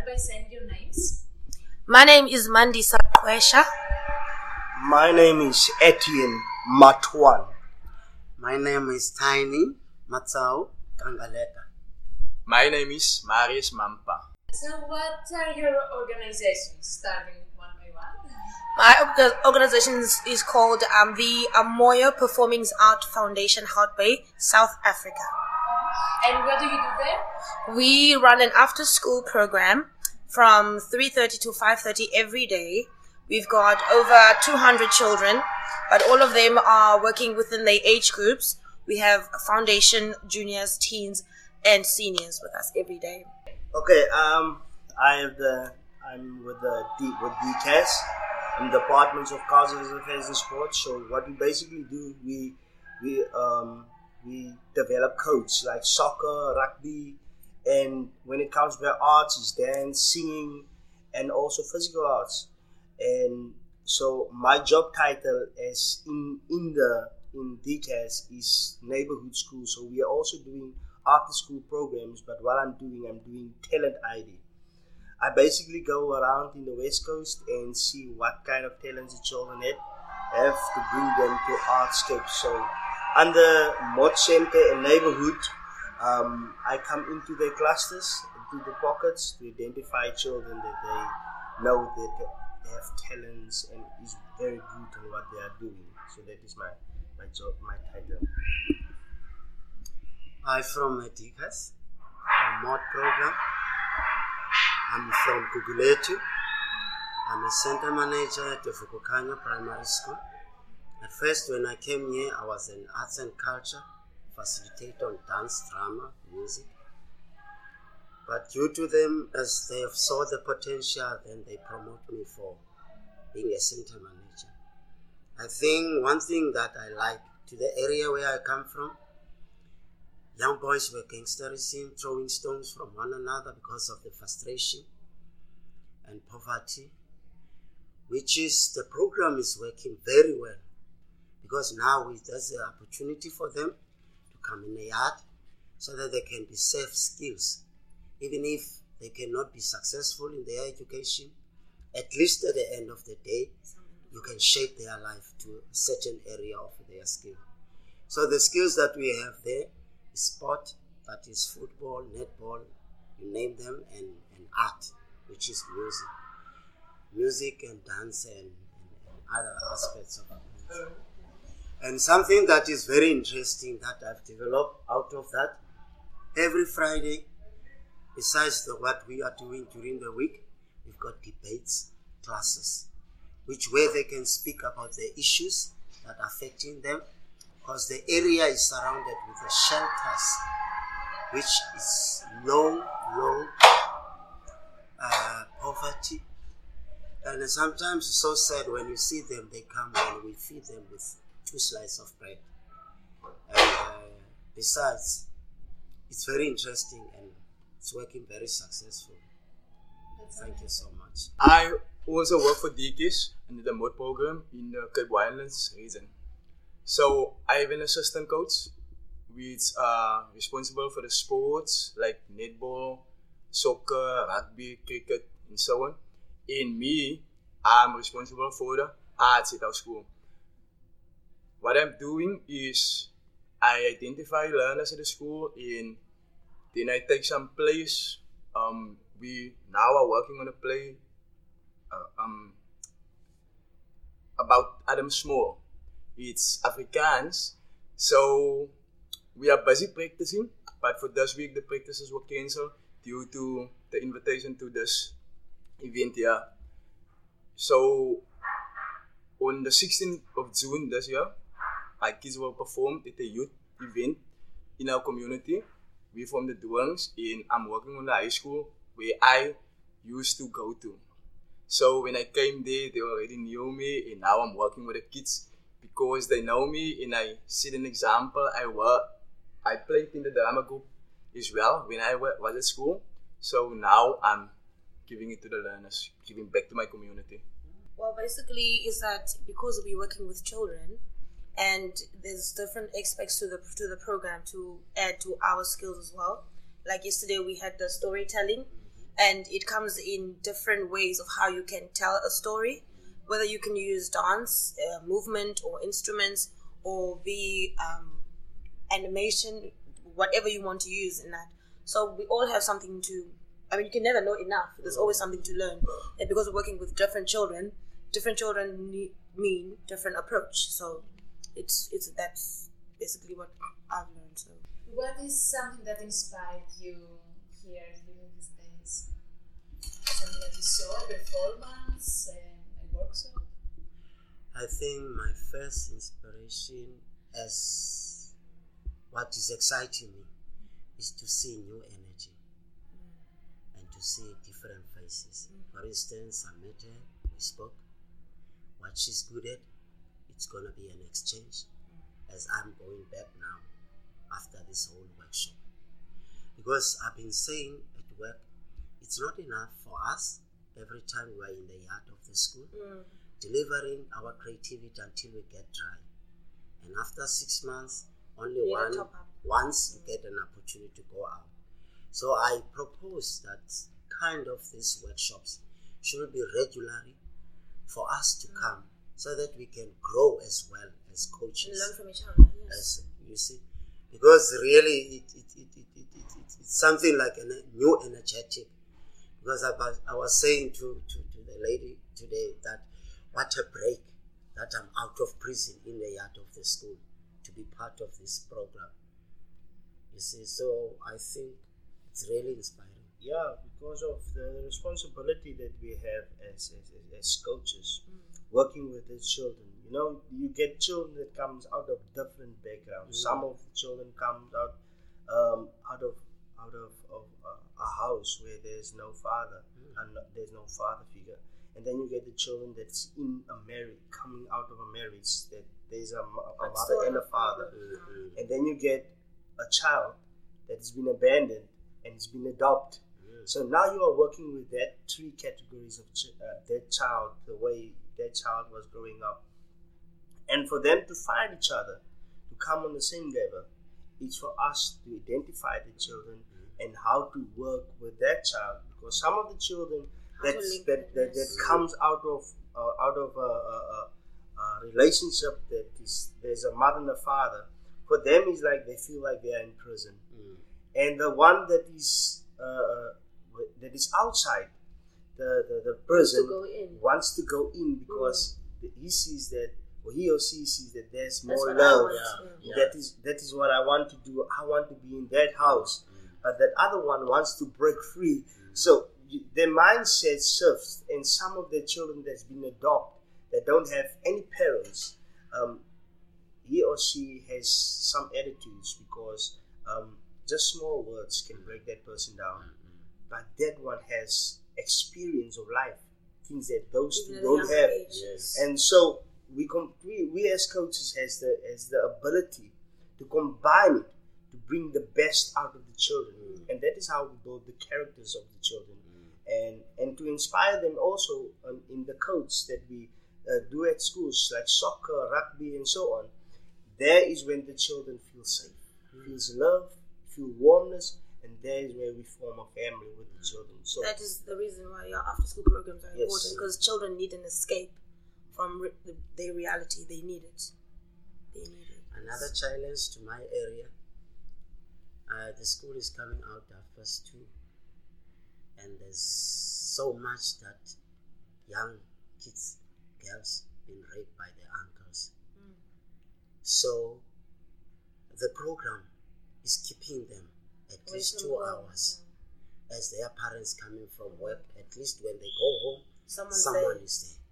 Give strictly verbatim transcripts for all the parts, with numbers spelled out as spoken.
by saying your names. My name is Mandisa Kwesha. My name is Etienne Matwan. My name is Tiny Matsao Kangaleta. My name is Marius Mampa. So what are your organizations, starting one by one? My org- organization is, is called um, the Amoyo Performing Art Foundation, Hout Bay, South Africa. And what do you do there? We run an after-school program from three thirty to five thirty every day. We've got over two hundred children, but all of them are working within their age groups. We have foundation, juniors, teens, and seniors with us every day. Okay, um, I have the I'm with the D, with D C A S in the Departments of Cultural Affairs and Sports. So what we basically do, we we um we develop codes like soccer, rugby, and when it comes to arts, it's dance, singing, and also physical arts. And so my job title is in in the in D C A S is neighborhood school. So we are also doing after school programs, but what I'm doing, I'm doing talent I D. I basically go around in the West Coast and see what kind of talents the children have, have to bring them to Artscape. So under Mod Center and neighborhood, um, I come into their clusters, into the pockets to identify children that they know that they have talents and is very good in what they are doing. So that is my, my job, my title. I'm from D C A S, from Mod Program. I'm from Kuguletu. I'm a center manager at the Fukukanya Primary School. At first, when I came here, I was an arts and culture facilitator on dance, drama, music. But due to them, as they have saw the potential, then they promote me for being a center manager. I think one thing that I like to the area where I come from, young boys were gangsterism, throwing stones from one another because of the frustration and poverty, which is the program is working very well because now there's an opportunity for them to come in the yard so that they can be safe skills. Even if they cannot be successful in their education, at least at the end of the day, you can shape their life to a certain area of their skill. So the skills that we have there, sport, that is football, netball, you name them, and, and art, which is music. Music and dance and, and, and other aspects of it. And something that is very interesting that I've developed out of that, every Friday, besides the, what we are doing during the week, we've got debates, classes, which where they can speak about the issues that are affecting them, because the area is surrounded with the shelters, which is low, low uh, poverty. And sometimes it's so sad when you see them, they come and we feed them with two slices of bread. And uh, besides, it's very interesting and it's working very successful. Thank you so much. I also work for D C A S under the Mod program in the Cape Winelands region. So I have an assistant coach which are responsible for the sports like netball, soccer, rugby, cricket, and so on. And me, I'm responsible for the arts at our school. What I'm doing is I identify learners at the school and then I take some plays. Um, we now are working on a play uh, um, about Adam Small. It's Afrikaans, so we are busy practicing, but for this week the practices were cancelled due to the invitation to this event here. So on the sixteenth of June this year, our kids will perform at a youth event in our community. We're from the Duangs and I'm working on the high school where I used to go to. So when I came there, they already knew me and now I'm working with the kids because they know me and I set an example. I work, I played in the drama group as well when I was at school. So now I'm giving it to the learners, giving back to my community. Well, basically is that because we're working with children and there's different aspects to the to the program to add to our skills as well. Like yesterday we had the storytelling and it comes in different ways of how you can tell a story, whether you can use dance, uh, movement, or instruments, or be um, animation, whatever you want to use in that. So we all have something to, I mean, you can never know enough. There's always something to learn. And because we're working with different children, different children need, mean different approach. So it's it's that's basically what I've learned. So what is something that inspired you here during these days? Something that you saw, a performance, um, a workshop? I think my first inspiration as what is exciting me is to see new energy and to see different faces. For instance, I met her, we spoke. What she's good at, it's going to be an exchange as I'm going back now after this whole workshop. Because I've been saying at work, it's not enough for us every time we're in the yard of the school, mm. delivering our creativity until we get dry. And after six months, only yeah, one once you get an opportunity to go out. So I propose that kind of these workshops should be regularly for us to mm. come so that we can grow as well as coaches. And learn from each other, yes. As you see. Because really it, it, it, it, it, it, it, it's something like a new energetic. Because I was, I was saying to, to, to the lady today that what a break that I'm out of prison in the yard of the school to be part of this program. You see, so I think it's really inspiring. Yeah, because of the responsibility that we have as as, as coaches, mm. working with the children. You know, you get children that comes out of different backgrounds. Mm. Some of the children comes out um, out of out of, of uh, a house where there's no father mm. and there's no father figure. And then you get the children that's in a marriage, coming out of a marriage that there's a, a mother and a father. Mm-hmm. And then you get a child that has been abandoned and has been adopted. Mm-hmm. So now you are working with that three categories of ch- uh, that child, the way that child was growing up. And for them to find each other, to come on the same level, it's for us to identify the children mm-hmm. and how to work with that child. Because some of the children That's, that, that that comes out of uh, out of a, a, a relationship that is there's a mother and a father. For them, it's like they feel like they are in prison, mm. and the one that is uh, that is outside the the, the prison wants to go in, wants to go in because mm. he sees that or he or she sees that there's more That's love. Yeah. Yeah. That is that is what I want to do. I want to be in that house, mm. but that other one wants to break free. Mm. So their mindset shifts, and some of the children that's been adopted that don't have any parents, um, he or she has some attitudes because um, just small words can break that person down. Mm-hmm. But that one has experience of life, things that those two don't have. Yes. And so we, com- we we as coaches has the has the ability to combine it to bring the best out of the children, mm. and that is how we build the characters of the children. And and to inspire them also um, in the codes that we uh, do at schools like soccer, rugby, and so on. There is when the children feel safe, mm. feels love, feel warmness, and there is where we form a family with the children. So that is the reason why your after-school programs are yes. important, because children need an escape from re- the, their reality. They need it. They need it. Another challenge to my area. Uh, the school is coming out our first two. And there's so much that young kids, girls, been raped by their uncles. Mm. So the program is keeping them at Wait least two hours yeah. as their parents coming from work. At least when they go home, Someone's someone there. is there.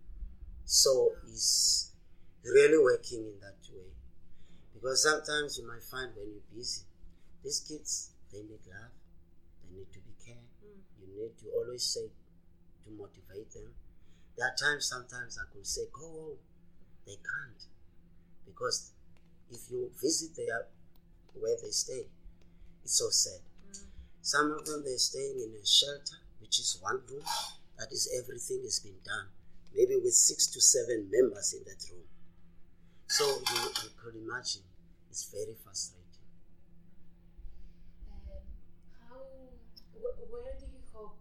So yeah. it's really working in that way. Because sometimes you might find when you're busy, these kids, they need love, they need to be cared. You need to always say to motivate them. There are times, sometimes I could say, go home. They can't. Because if you visit their, where they stay, it's so sad. Mm. Some of them, they're staying in a shelter, which is one room. That is, everything has been done. Maybe with six to seven members in that room. So you, you could imagine, it's very frustrating. Um, how, wh- where do you hope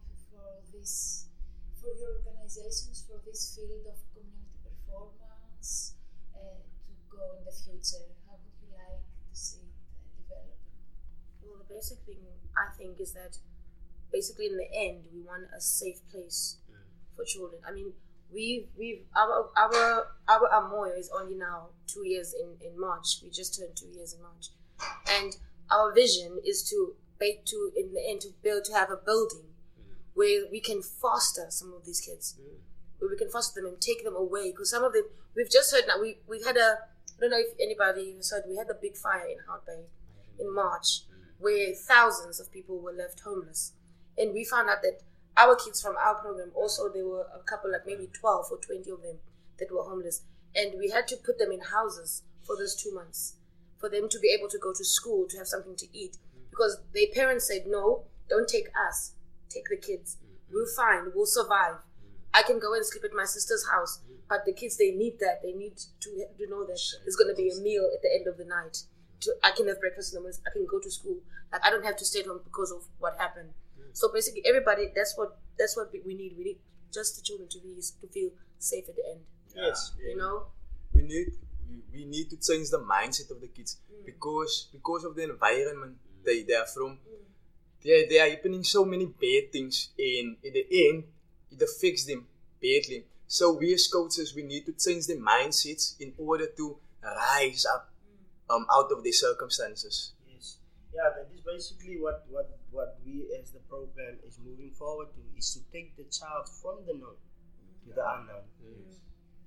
this, for your organizations, for this field of community performance uh, to go in the future? How would you like to see it uh, developing? Well, the basic thing I think is that basically in the end we want a safe place mm. for children. I mean, we we our our our Amoyo is only now two years in, in March. We just turned two years in March, and our vision is to to in the end to build to have a building mm. where we can foster some of these kids, mm. where we can foster them and take them away. Because some of them we've just heard now we we had a I don't know if anybody has heard, we had a big fire in Hout Bay in March mm. where thousands of people were left homeless, and we found out that our kids from our program also, there were a couple, like maybe twelve or twenty of them that were homeless. And we had to put them in houses for those two months for them to be able to go to school, to have something to eat. Because their parents said, no, don't take us, take the kids. We're fine, we'll survive. I can go and sleep at my sister's house. But the kids, they need that. They need to, to know that there's going to be a meal at the end of the night. To, I can have breakfast in the morning, I can go to school. Like, I don't have to stay at home because of what happened. So basically, everybody, that's what that's what we need. We need just the children to be to feel safe at the end. Yes, you know. We need we, we need to change the mindset of the kids mm. because because of the environment mm. they they are from. Mm. They they are happening so many bad things, and in the end, it affects them badly. So we as coaches, we need to change their mindsets in order to rise up um out of these circumstances. Yeah, that is basically what, what, what we as the program is moving forward to, is to take the child from the known to the unknown. Mm.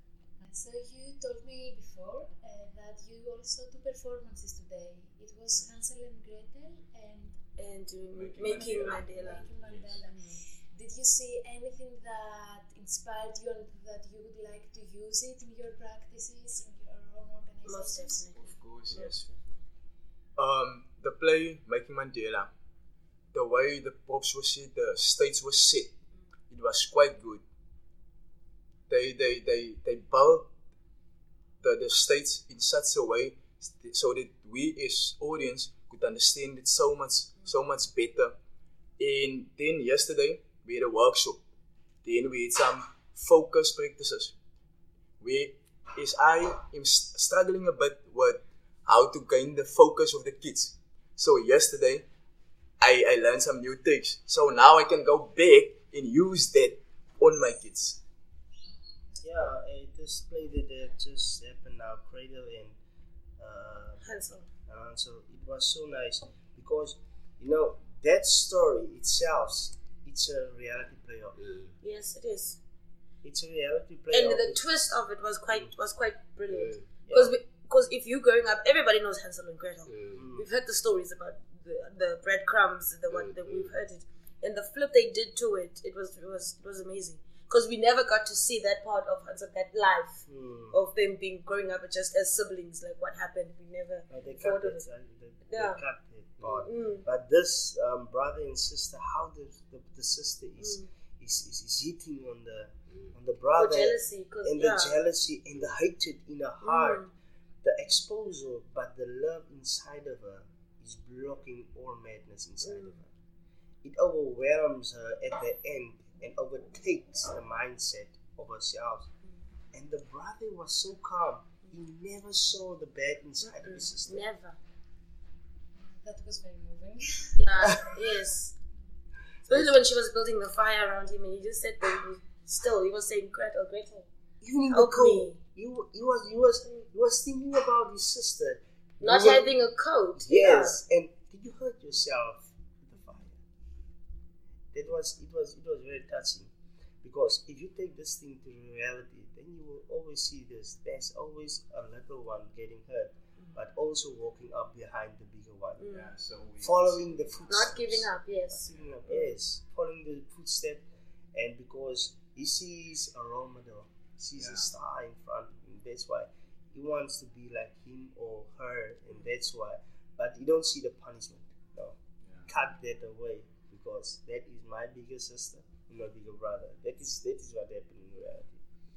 So you told me before uh, that you also do performances today. It was Hansel and Gretel and and uh, Making Mandela. Making Mandela. Yes. Did you see anything that inspired you and that you would like to use it in your practices, in your own organizations? Most definitely. Of course, yes. Um, the play Making Mandela, the way the props were set, the stage was set, it was quite good. They they they they built the, the stage in such a way so that we as audience could understand it so much so much better. And then yesterday we had a workshop. Then we had some focus practices. We as I am struggling a bit with how to gain the focus of the kids. So yesterday, I, I learned some new tricks. So now I can go back and use that on my kids. Yeah, I just played it. It just happened now. Cradle and uh, Hansel. Uh, so it was so nice because, you know, that story itself, it's a reality play of it. Yes, it is. It's a reality play. And of the it. twist of it was quite was quite brilliant. Yeah. Because we. Because if you growing up, everybody knows Hansel and Gretel. Mm. We've heard the stories about the, the breadcrumbs, the one that we've heard it, and the flip they did to it, it was it was it was amazing. Because we never got to see that part of Hansel, that life mm. of them being growing up just as siblings, like what happened. We never no, they thought cut of it. it. They, Yeah. they cut it part. Mm. But this um, brother and sister, how the the, the sister is, Mm. is, is is hitting on the Mm. on the For brother jealousy, because and yeah. the jealousy and the hatred in her heart. Mm. The exposure, but the love inside of her is blocking all madness inside Mm. of her. It overwhelms her at the end and overtakes the mindset of herself. Mm. And the brother was so calm. He never saw the bad inside of his sister. Never. That was very moving. Yeah, yes. Especially when she was building the fire around him and he just said that he, still, he was saying, Gretel, Gretel. Even in the Help cold, me. he, he was he was he was thinking about his sister. Not He was- having a coat. Yes, and did you hurt yourself with the fire? That was it was it was very touching, because if you take this thing to reality, then you will always see this. There's always a little one getting hurt, but also walking up behind the bigger one, Mm. Yeah, so we following the footsteps. Not giving up, yes. Not giving up, yes, following the footstep, and because he sees a role model, sees Yeah. a star in front of him. That's why he wants to be like him or her, and that's why. But you don't see the punishment. No, Yeah. cut that away, because that is my bigger sister, my bigger brother. That is that is what happened in reality.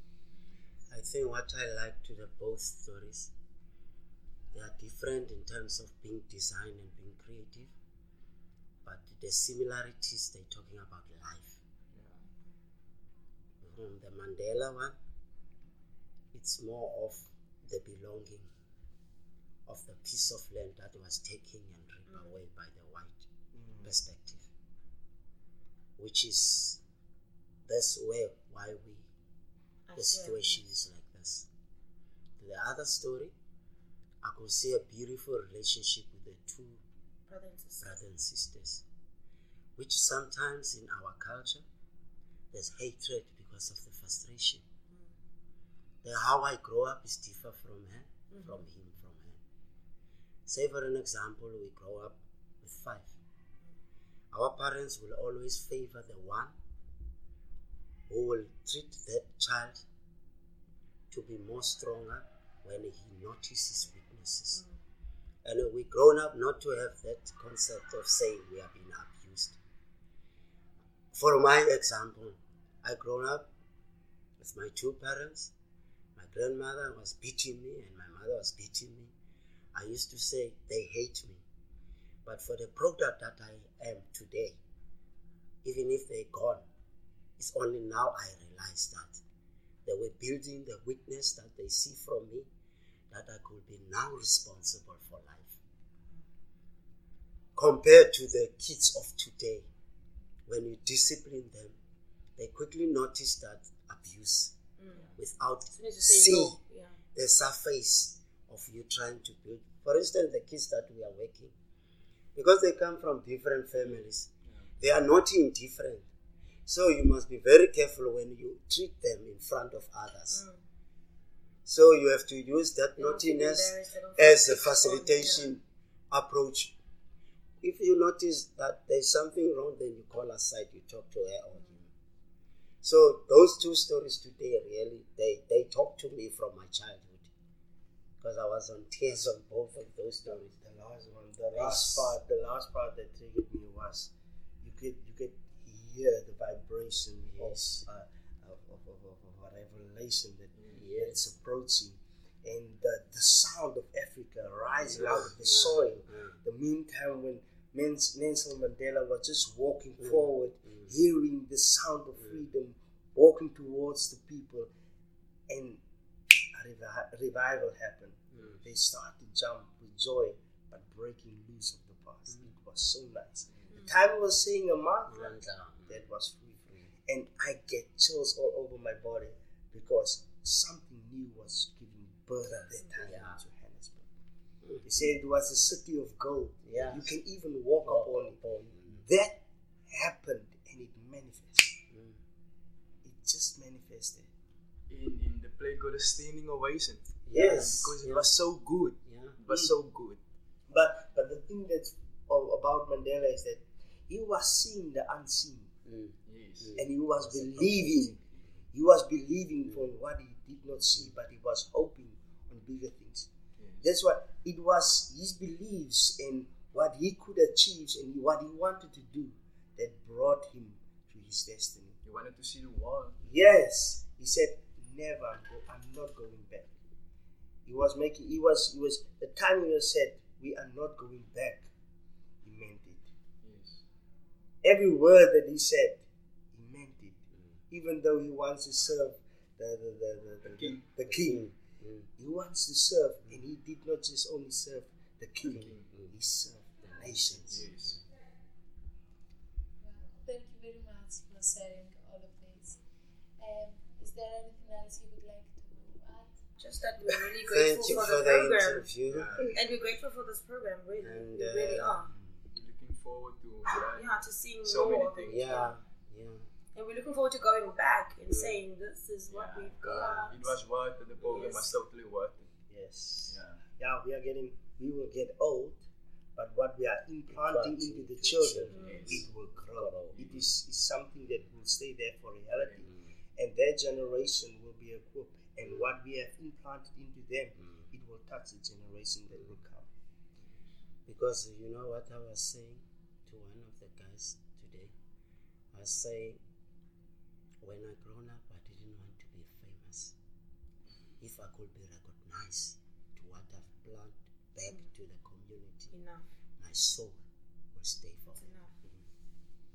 I think what I like to the both stories, they are different in terms of being design and being creative, but the similarities they're talking about life. from the Mandela one, it's more of the belonging of the piece of land that was taken and ripped Mm. away by the white perspective, which is that's where why we I the see. situation is like this. The other story, I could see a beautiful relationship with the two Brother and sister. brothers and sisters, which sometimes in our culture there's hatred because of the frustration. The how I grow up is different from her, Mhm. from him, from her. Say for an example, we grow up with five. Our parents will always favor the one who will treat that child to be more stronger when he notices weaknesses. And we grown up not to have that concept of saying we are being abused. For my example, I grown up with my two parents. My grandmother was beating me and my mother was beating me. I used to say they hate me. But for the product that I am today, even if they're gone, it's only now I realize that they were building the weakness that they see from me, that I could be now responsible for life. Compared to the kids of today, when you discipline them, they quickly notice that abuse Mm. without As soon as you say see no, yeah. the surface of you trying to build. For instance, the kids that we are working, because they come from different families, they are not indifferent. So you must be very careful when you treat them in front of others. Mm. So you have to use that They don't feel naughtiness embarrassed, they don't feel as a sick or- facilitation approach. If you notice that there's something wrong, then you call aside, you talk to her or him. So those two stories today really, they, they talk to me from my childhood. Because I was on tears on both of those stories. The last one, the last part, the last part that triggered me was you could you could hear the vibration Yes. of, uh, of, of, of, of, of a revelation that Yes. it's approaching, and the, the sound of Africa rising out of the Yeah. soil. Mm. The meantime, when Nels- Nelson Mandela was just walking Mm. forward, Mm. hearing the sound of Mm. freedom, walking towards the people, and a revi- revival happened. Mm. They started to jump with joy, but breaking loose of the past. Mm. It was so nice. The time was saying a month, Mantra. that was free. And I get chills all over my body because something new was giving birth at that time Yeah. in Johannesburg. Mm. They said it was a city of gold. Yeah. You can even walk Walk upon it. upon. That happened and it manifested. Mm. It just manifested. In in the play called a standing ovation. Yes. Because it Yeah. was so good. Yeah. It was Mm. so good. But but the thing that's of, about Mandela is that he was seeing the unseen Mm. Yes. and he was believing. He was believing for what he did not see, but he was hoping on bigger things. Yes. That's what it was, his beliefs and what he could achieve and what he wanted to do that brought him to his destiny. You wanted to see the world. Yes, he said, never, I'm go- I'm not going back. He was making, he was, he was, the time he was said, we are not going back, he meant it. Yes. Every word that he said, he meant it. Even though he wants to serve the, the, the, the, the, king. the king. Mm. He wants to serve, and he did not just only serve the king, The king. he served the nations. Yes. Well, thank you very much for sharing all of this. Um, is there anything else you would like to add? Just that we're really grateful Thank you for, for the the program. interview. Yeah. And we're grateful for this program, really. And, we really uh, are. Looking forward to yeah. Yeah, to seeing So many more of it. things. Yeah. Yeah. And we're looking forward to going back and saying this is what Yeah. we've got. It was worth it. The program Yes. was totally worth it. Yes. Yeah. Yeah, we are getting, we will get old, but what we are implanting Implanting into the into children, children. it will grow. Grow. It is, is something that will stay there for reality, Mm. and their generation will be equipped. And what we have implanted into them, Mm. it will touch the generation that will come. Because you know what I was saying to one of the guys today? I was saying, when I grown up, I didn't want to be famous. If I could be recognized to what I've planted back to the community, Enough. my soul will stay for It's enough.